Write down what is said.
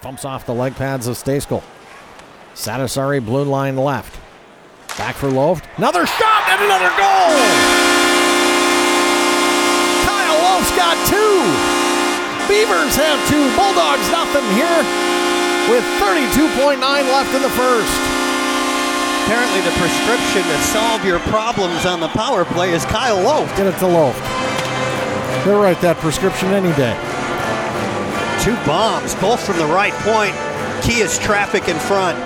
Bumps off the leg pads of Stejskal. Satisari blue line left. Back for Loft. Another shot and another goal! Kyle Loft's got two. Beavers have two. Bulldogs nothing here with 32.9 left in the first. Apparently the prescription to solve your problems on the power play is Kyle Loft. Get it to Loft. They'll write that prescription any day. Two bombs, both from the right point. Key is traffic in front.